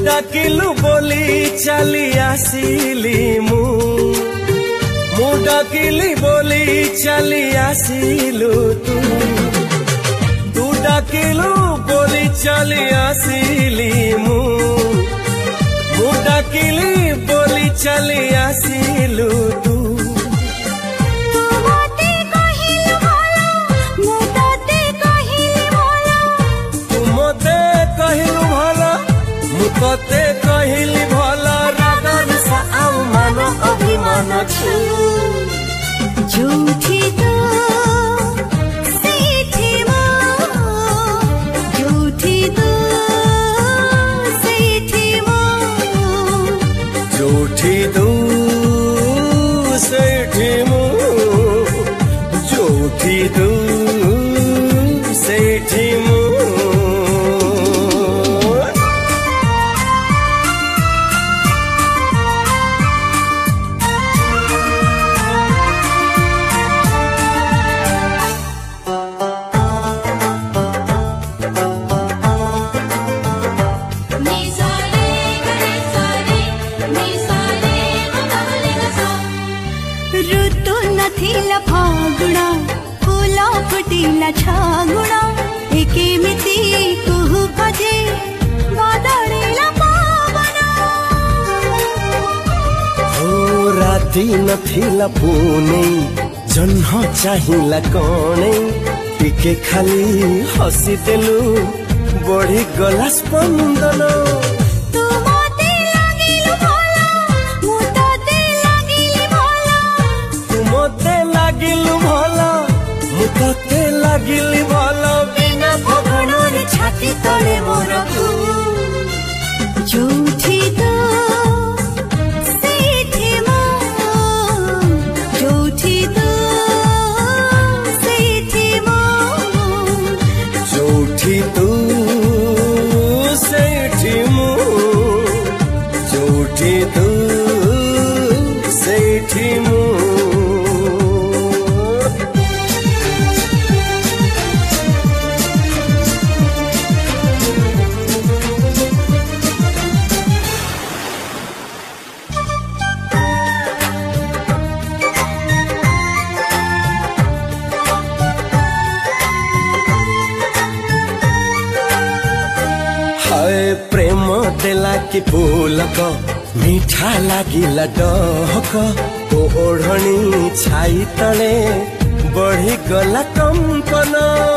डाकिलु बोली चली आसिली मु डाकिली बोली चली आसिलु तू डाकिलु बोली चली आसिली मु डाकिली बोली चली आसिलु तू तोते कहली भला रागन सा आउ मान अभिमान छु जोठी तो सेठी मो जोठी तो सेठी मो जोठी तो सेठी मो जोठी तो सेठी मो ऋतु नथिला फागुणा फूला फुटिला छागुणा एकेमिति कुहु भजे बादळेला पावना हो राती नथिला पुने जन्ह चाहिला कणे टिके खाली हसी देलु बढ़ी गला स्पंदन तोते लागिली भला बिना भगवान छाती तले मोर जोठी तो सेठी मो जोठी तो सेठी मो जोठी तू सेठी मो जोठी तू सेठी मो प्रेम देला कि फूलक मीठा लागिला डहक तो ओढ़णी छाई तले बढ़ी गला कंपन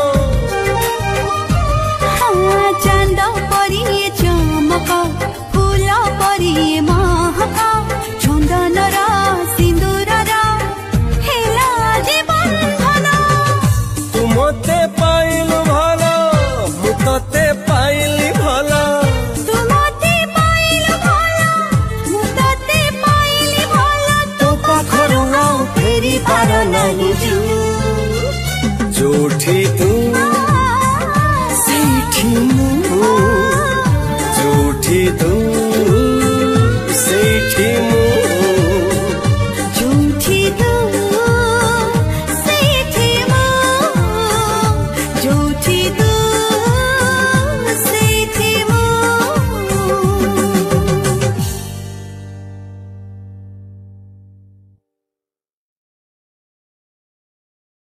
चांद परी चमक फूल परी महक चंदन सिंदूर हेला जीवन धन तू मते पाइलु भला मु तते पाइली भला फेरी पार नहीं जोठी तू सेठी मो जोठी तू